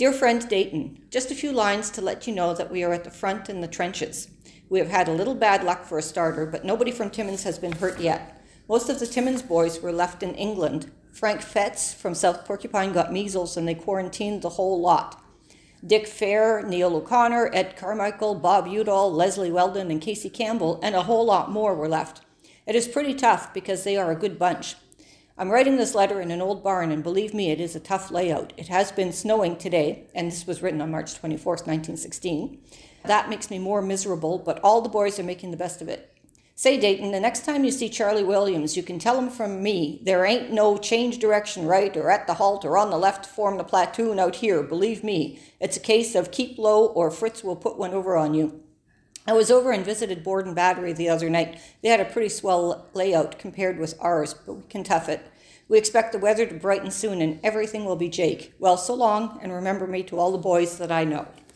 Dear friend Dayton, just a few lines to let you know that we are at the front in the trenches. We have had a little bad luck for a starter, but nobody from Timmins has been hurt yet. Most of the Timmins boys were left in England. Frank Fetz from South Porcupine got measles and they quarantined the whole lot. Dick Fair, Neil O'Connor, Ed Carmichael, Bob Udall, Leslie Weldon, and Casey Campbell, and a whole lot more were left. It is pretty tough because they are a good bunch. I'm writing this letter in an old barn, and believe me, it is a tough layout. It has been snowing today, and this was written on March 24th, 1916. That makes me more miserable, but all the boys are making the best of it. Say, Dayton, the next time you see Charlie Williams, you can tell him from me, there ain't no change direction right or at the halt or on the left to form the platoon out here. Believe me, it's a case of keep low or Fritz will put one over on you. I was over and visited Borden Battery the other night. They had a pretty swell layout compared with ours, but we can tough it. We expect the weather to brighten soon and everything will be jake. Well, so long, and remember me to all the boys that I know.